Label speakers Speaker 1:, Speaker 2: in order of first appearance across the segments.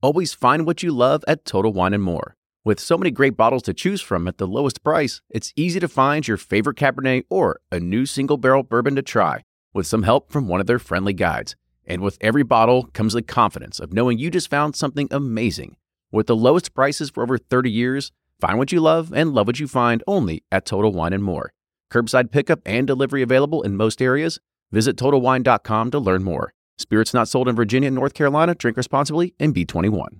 Speaker 1: Always find what you love at Total Wine & More. With so many great bottles to choose from at the lowest price, it's easy to find your favorite Cabernet or a new single barrel bourbon to try with some help from one of their friendly guides. And with every bottle comes the confidence of knowing you just found something amazing. With the lowest prices for over 30 years, find what you love and love what you find only at Total Wine & More. Curbside pickup and delivery available in most areas. Visit TotalWine.com to learn more. Spirits not sold in Virginia and North Carolina. Drink responsibly and be 21.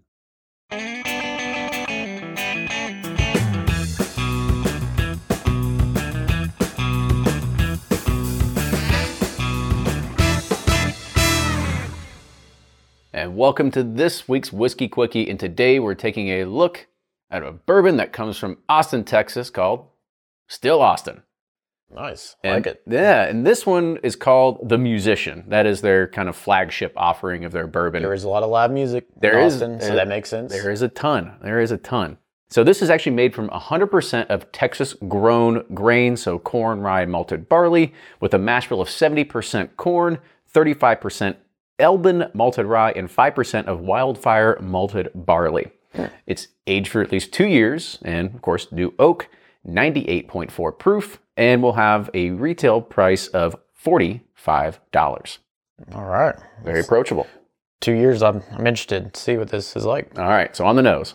Speaker 1: And welcome to this week's Whiskey Quickie, and today we're taking a look at a bourbon that comes from Austin, Texas called Still Austin.
Speaker 2: Nice. I like it.
Speaker 1: Yeah, and this one is called The Musician. That is their kind of flagship offering of their bourbon.
Speaker 2: There is a lot of live music in Austin, so that makes sense.
Speaker 1: There is a ton. So this is actually made from 100% of Texas-grown grain, so corn, rye, malted barley, with a mash bill of 70% corn, 35% Elbin malted rye, and 5% of Wildfire malted barley. It's aged for at least 2 years, and of course, new oak, 98.4 proof, and will have a retail price of $45.
Speaker 2: All right.
Speaker 1: Very approachable.
Speaker 2: 2 years, I'm interested to see what this is like.
Speaker 1: All right, so on the nose.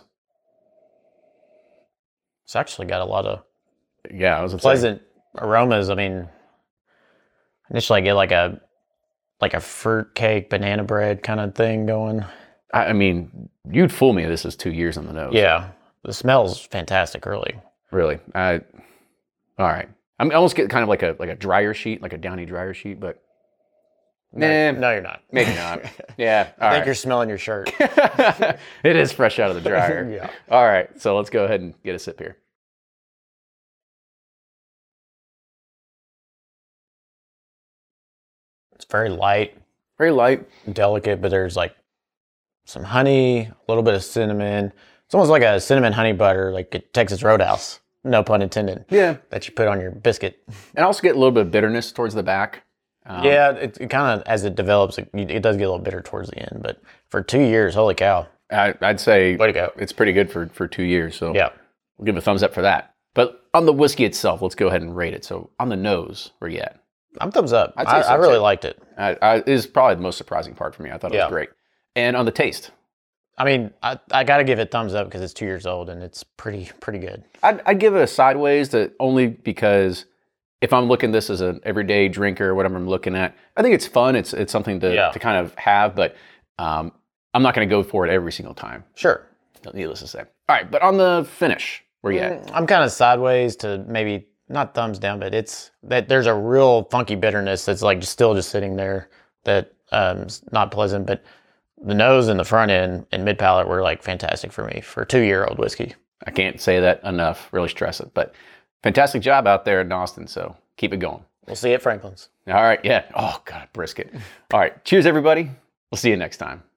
Speaker 2: It's actually got a lot of
Speaker 1: pleasant
Speaker 2: aromas. I mean, initially I get like a fruit cake, banana bread kind of thing going.
Speaker 1: I mean, you'd fool me. This is 2 years on the nose.
Speaker 2: Yeah, the smell's fantastic early.
Speaker 1: Really? All right. I almost get kind of like a dryer sheet, like a downy dryer sheet, but
Speaker 2: no, you're not.
Speaker 1: Maybe not. Yeah.
Speaker 2: I think you're smelling your shirt.
Speaker 1: It is fresh out of the dryer.
Speaker 2: Yeah.
Speaker 1: All right. So let's go ahead and get a sip here.
Speaker 2: It's very light.
Speaker 1: Very light.
Speaker 2: Delicate, but there's like some honey, a little bit of cinnamon. It's almost like a cinnamon honey butter, like a Texas Roadhouse. No pun intended.
Speaker 1: Yeah.
Speaker 2: That you put on your biscuit.
Speaker 1: And also get a little bit of bitterness towards the back.
Speaker 2: Yeah, it kind of, as it develops, it does get a little bitter towards the end. But for 2 years, holy cow.
Speaker 1: I'd say
Speaker 2: way to go.
Speaker 1: It's pretty good for 2 years. So
Speaker 2: yeah,
Speaker 1: we'll give a thumbs up for that. But on the whiskey itself, let's go ahead and rate it. So on the nose, where you at?
Speaker 2: I'm thumbs up.
Speaker 1: I
Speaker 2: really liked it.
Speaker 1: It is probably the most surprising part for me. I thought it was great. And on the taste?
Speaker 2: I mean, I got to give it thumbs up because it's 2 years old and it's pretty good.
Speaker 1: I'd give it a sideways, only because if I'm looking at this as an everyday drinker or whatever I'm looking at, I think it's fun. It's something to kind of have, but I'm not going to go for it every single time.
Speaker 2: Sure.
Speaker 1: Needless to say. All right, but on the finish, where you at?
Speaker 2: I'm kind of sideways to maybe not thumbs down, but it's that there's a real funky bitterness that's like still just sitting there that is not pleasant, but the nose and the front end and mid palate were like fantastic for me for a 2-year-old whiskey.
Speaker 1: I can't say that enough, really stress it, but fantastic job out there in Austin, so keep it going.
Speaker 2: We'll see you at Franklin's.
Speaker 1: All right, yeah. Oh, God, brisket. All right, cheers, everybody. We'll see you next time.